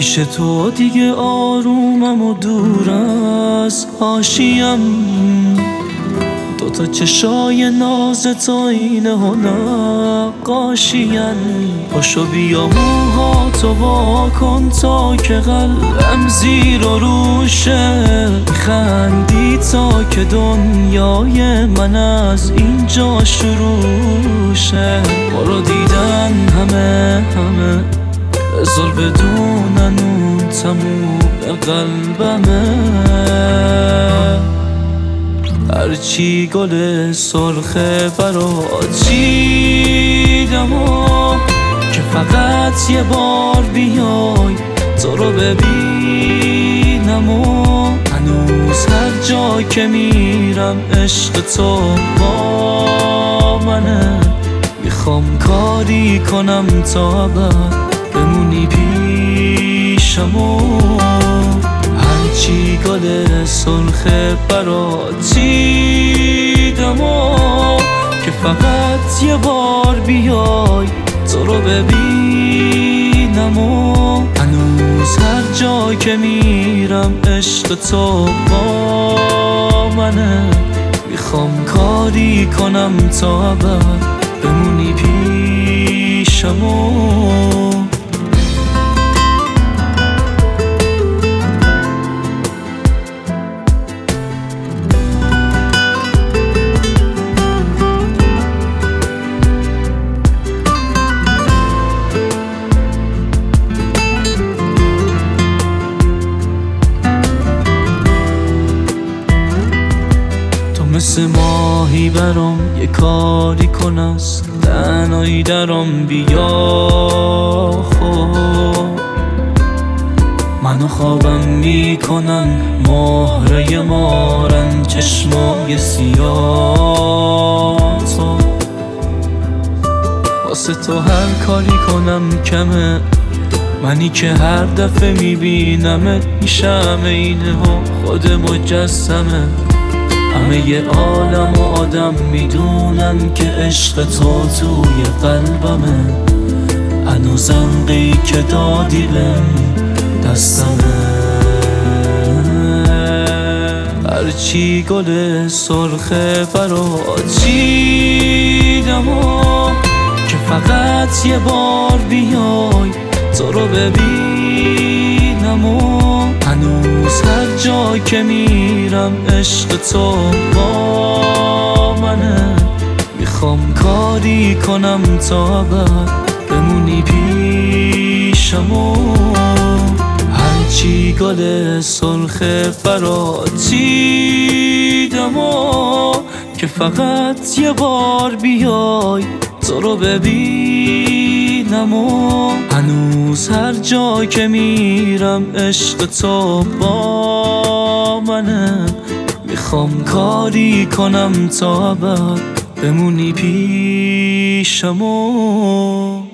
پیش تو دیگه آرومم و دور از حاشیم. دوتا چشای نازت آینه و نقاشین. پاشو بیا موهاتو وا کن تا که قلبم زیر و روشه. میخندی تا که دنیای من از اینجا شروع شه. ما رو دیدن همه بذار بدونن اون تموم قلبمه. هرچی گل سرخه برات چیدم و که فقط یه بار بیای تو رو ببینم. و هنوز هر جا که میرم عشق تو با منه. میخوام کاری کنم تا بعد بمونی پیشم. و هرچی گل سرخه برات چیدم و که فقط یه بار بیای تو رو ببینم. و هنوز هر جا که میرم عشق تو با منه. میخوام کاری کنم تا بعد بمونی پیشم. و مثل ماهی برام یه کاری کن از تنهایی درام بیا. خب منو خوابم میکنن مهره مارن چشمای سیاه تو. واسه تو هر کاری کنم کمه. منی که هر دفعه میبینمت میشم اینه و خود مجسمه. همه ی عالم و آدم میدونن که عشق تو توی قلبمه. هنوزم قی که دادی بهم دستمه. هرچی گل سرخه برات چیدم و که فقط یه بار بیای تو رو ببینم. و هنوز هر جا که میرم عشق تو با منه. میخوام کاری کنم تا بعد بمونی پیشم. و هرچی گل سرخه برات چیدم و که فقط یه بار بیای تو رو ببینم. و هنوز هر جا که میرم عشق تو با منه. میخوام کاری کنم تا بعد بمونی پیشم. و